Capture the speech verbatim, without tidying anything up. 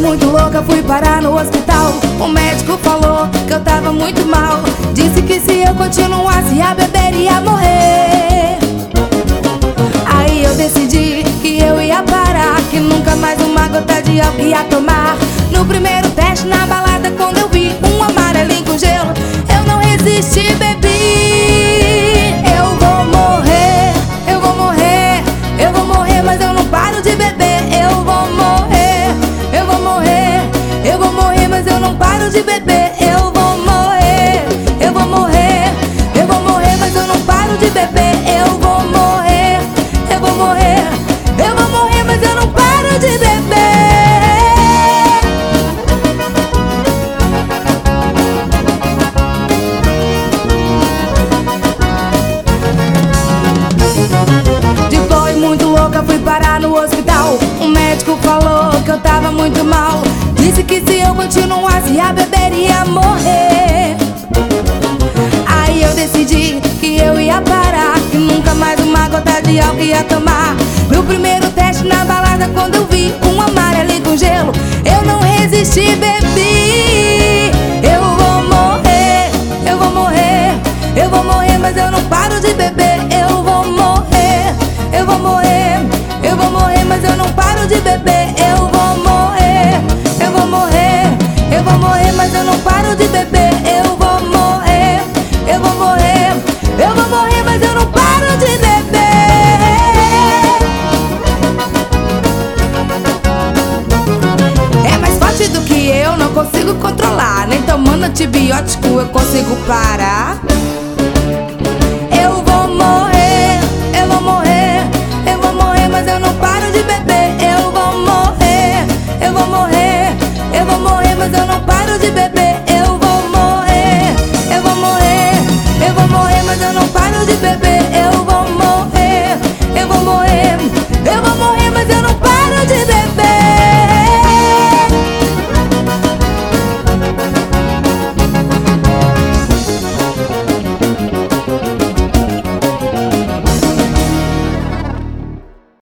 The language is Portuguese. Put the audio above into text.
muito louca, fui parar no hospital. O médico falou que eu tava muito mal. Disse que se eu continuasse a beber ia morrer. Aí eu decidi que eu ia parar, que nunca mais uma gota de álcool ia tomar. No primeiro teste na balada, quando eu vi um amarelinho com gelo, eu não resisti, bebi. Eu vou morrer, eu vou morrer, eu vou morrer, mas eu não paro de beber. Eu vou morrer, eu vou morrer, eu vou morrer, mas eu não paro de beber. Eu vou morrer, eu vou morrer, eu vou morrer, mas eu não paro de beber. Eu vou morrer, eu vou morrer, eu vou morrer, mas eu não paro de beber. Depois, muito louca, fui parar no hospital. O médico falou que eu tava muito mal. Disse que se eu continuasse a beber ia morrer. Aí eu decidi que eu ia parar, que nunca mais uma gota de álcool ia tomar. No primeiro teste na balada, quando eu vi um amarelinho com gelo, eu não resisti, bebi. Eu vou morrer, eu vou morrer, eu vou morrer, mas eu não paro de beber. Eu vou morrer, eu vou morrer, eu vou morrer, mas eu não paro de beber. Eu vou morrer, eu vou morrer, eu vou morrer, mas eu não paro de beber. Eu vou morrer, eu vou morrer, eu vou morrer, mas eu não paro de beber. É mais forte do que eu, não consigo controlar. Nem tomando antibiótico eu consigo parar.